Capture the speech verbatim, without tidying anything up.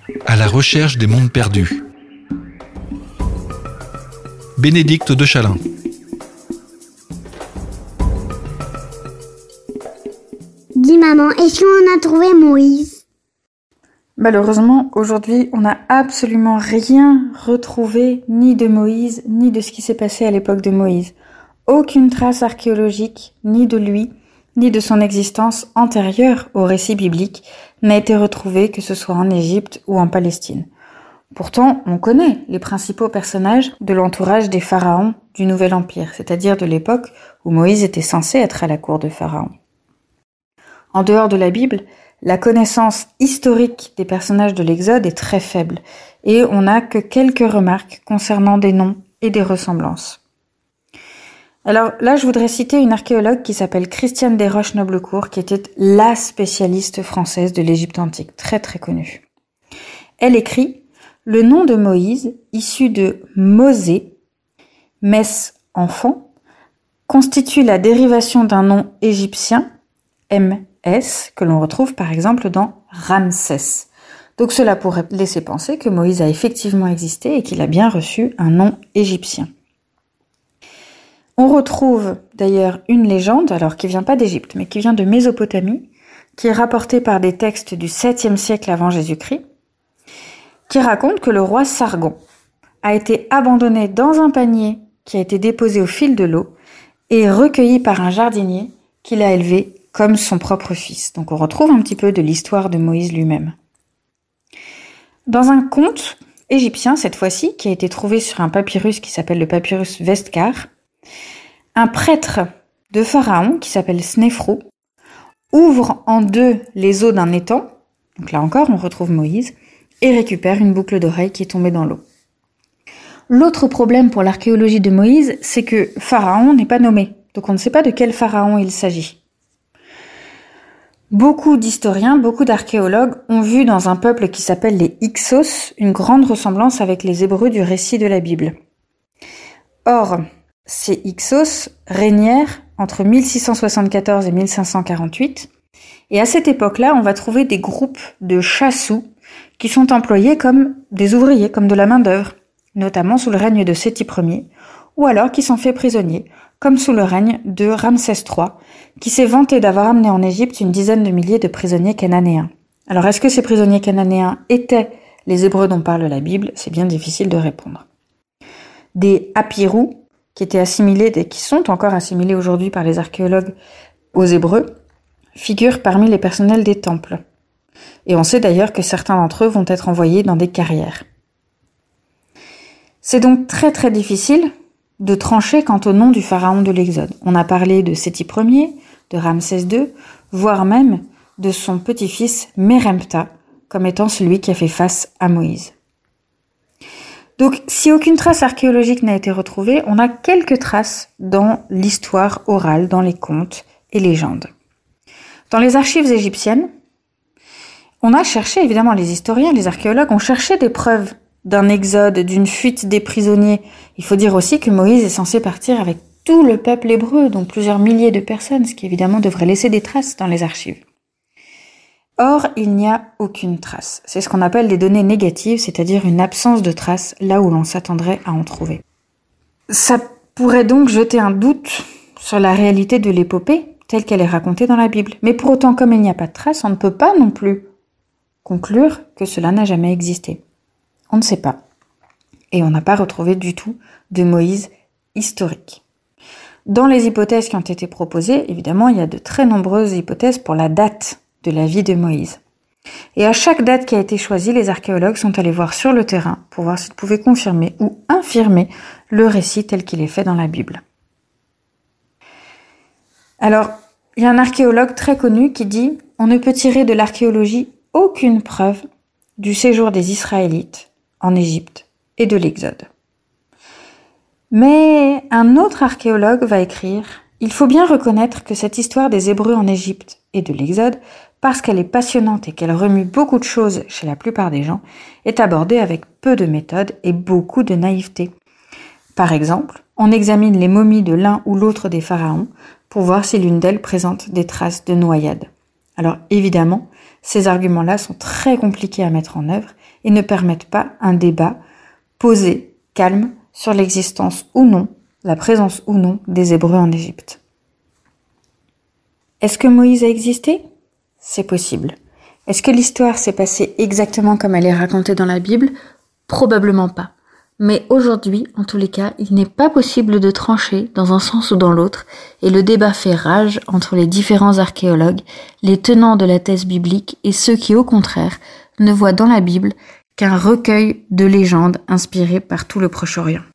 À la recherche des mondes perdus. Bénédicte de Chalin. Dis maman, est-ce qu'on a trouvé Moïse ? Malheureusement, aujourd'hui, on n'a absolument rien retrouvé, ni de Moïse, ni de ce qui s'est passé à l'époque de Moïse. Aucune trace archéologique, ni de lui, ni de son existence antérieure au récit biblique, n'a été retrouvée, que ce soit en Égypte ou en Palestine. Pourtant, on connaît les principaux personnages de l'entourage des pharaons du Nouvel Empire, c'est-à-dire de l'époque où Moïse était censé être à la cour de Pharaon. En dehors de la Bible, la connaissance historique des personnages de l'Exode est très faible, et on n'a que quelques remarques concernant des noms et des ressemblances. Alors là, je voudrais citer une archéologue qui s'appelle Christiane Desroches-Noblecourt, qui était la spécialiste française de l'Égypte antique, très très connue. Elle écrit « Le nom de Moïse, issu de Mosée, mès enfant, constitue la dérivation d'un nom égyptien, M S, que l'on retrouve par exemple dans Ramsès. Donc cela pourrait laisser penser que Moïse a effectivement existé et qu'il a bien reçu un nom égyptien. On retrouve d'ailleurs une légende, alors qui vient pas d'Égypte, mais qui vient de Mésopotamie, qui est rapportée par des textes du septième siècle avant Jésus-Christ, qui raconte que le roi Sargon a été abandonné dans un panier qui a été déposé au fil de l'eau et recueilli par un jardinier qu'il a élevé comme son propre fils. Donc on retrouve un petit peu de l'histoire de Moïse lui-même. Dans un conte égyptien, cette fois-ci, qui a été trouvé sur un papyrus qui s'appelle le papyrus Vestkar, un prêtre de Pharaon, qui s'appelle Snéfrou, ouvre en deux les eaux d'un étang, donc là encore on retrouve Moïse, et récupère une boucle d'oreille qui est tombée dans l'eau. L'autre problème pour l'archéologie de Moïse, c'est que Pharaon n'est pas nommé, donc on ne sait pas de quel pharaon il s'agit. Beaucoup d'historiens, beaucoup d'archéologues ont vu dans un peuple qui s'appelle les Hyksos une grande ressemblance avec les Hébreux du récit de la Bible. Or, ces Hyksos régnèrent entre mille six cent soixante-quatorze et mille cinq cent quarante-huit, et à cette époque-là, on va trouver des groupes de chassous qui sont employés comme des ouvriers, comme de la main-d'œuvre, notamment sous le règne de Séti Ier, ou alors qui sont faits prisonniers, comme sous le règne de Ramsès trois, qui s'est vanté d'avoir amené en Égypte une dizaine de milliers de prisonniers cananéens. Alors est-ce que ces prisonniers cananéens étaient les Hébreux dont parle la Bible ? C'est bien difficile de répondre. Des Apirous, qui étaient assimilés, et qui sont encore assimilés aujourd'hui par les archéologues aux Hébreux, figurent parmi les personnels des temples. Et on sait d'ailleurs que certains d'entre eux vont être envoyés dans des carrières. C'est donc très très difficile de trancher quant au nom du pharaon de l'Exode. On a parlé de Séti Ier, de Ramsès deux, voire même de son petit-fils Méremptah, comme étant celui qui a fait face à Moïse. Donc, si aucune trace archéologique n'a été retrouvée, on a quelques traces dans l'histoire orale, dans les contes et légendes. Dans les archives égyptiennes, on a cherché, évidemment, les historiens, les archéologues ont cherché des preuves d'un exode, d'une fuite des prisonniers. Il faut dire aussi que Moïse est censé partir avec tout le peuple hébreu, dont plusieurs milliers de personnes, ce qui évidemment devrait laisser des traces dans les archives. Or, il n'y a aucune trace. C'est ce qu'on appelle des données négatives, c'est-à-dire une absence de traces là où l'on s'attendrait à en trouver. Ça pourrait donc jeter un doute sur la réalité de l'épopée, telle qu'elle est racontée dans la Bible. Mais pour autant, comme il n'y a pas de traces, on ne peut pas non plus conclure que cela n'a jamais existé. On ne sait pas. Et on n'a pas retrouvé du tout de Moïse historique. Dans les hypothèses qui ont été proposées, évidemment, il y a de très nombreuses hypothèses pour la date de la vie de Moïse. Et à chaque date qui a été choisie, les archéologues sont allés voir sur le terrain pour voir s'ils pouvaient confirmer ou infirmer le récit tel qu'il est fait dans la Bible. Alors, il y a un archéologue très connu qui dit « On ne peut tirer de l'archéologie aucune preuve du séjour des Israélites en Égypte et de l'Exode. » Mais un autre archéologue va écrire « Il faut bien reconnaître que cette histoire des Hébreux en Égypte et de l'Exode, parce qu'elle est passionnante et qu'elle remue beaucoup de choses chez la plupart des gens, est abordée avec peu de méthode et beaucoup de naïveté. Par exemple, on examine les momies de l'un ou l'autre des pharaons pour voir si l'une d'elles présente des traces de noyade. Alors évidemment, Ces arguments-là sont très compliqués à mettre en œuvre et ne permettent pas un débat posé, calme, sur l'existence ou non, la présence ou non des Hébreux en Égypte. Est-ce que Moïse a existé ? C'est possible. Est-ce que l'histoire s'est passée exactement comme elle est racontée dans la Bible ? Probablement pas. Mais aujourd'hui, en tous les cas, il n'est pas possible de trancher dans un sens ou dans l'autre, et le débat fait rage entre les différents archéologues, les tenants de la thèse biblique et ceux qui, au contraire, ne voient dans la Bible qu'un recueil de légendes inspirées par tout le Proche-Orient.